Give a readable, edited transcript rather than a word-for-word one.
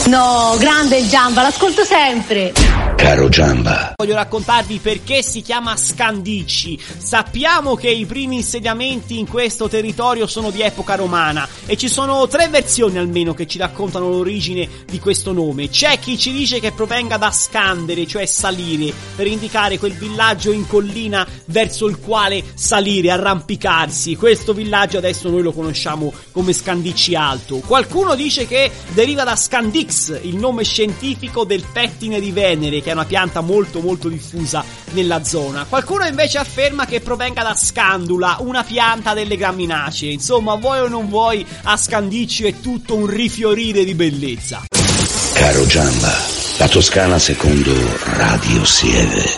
No, grande il Giamba, l'ascolto sempre. Caro Giamba, voglio raccontarvi perché si chiama Scandicci. Sappiamo che i primi insediamenti in questo territorio sono di epoca romana e ci sono 3 versioni almeno che ci raccontano l'origine di questo nome. C'è chi ci dice che provenga da scandere, cioè salire, per indicare quel villaggio in collina verso il quale salire, arrampicarsi. Questo villaggio adesso noi lo conosciamo come Scandicci Alto. Qualcuno dice che deriva da Scandix, il nome scientifico del pettine di Venere, che è una pianta molto molto diffusa nella zona. Qualcuno invece afferma che provenga da Scandula, una pianta delle graminacee. Insomma, vuoi o non vuoi, a Scandicci è tutto un rifiorire di bellezza. caro Giamba, la Toscana secondo Radio Sieve.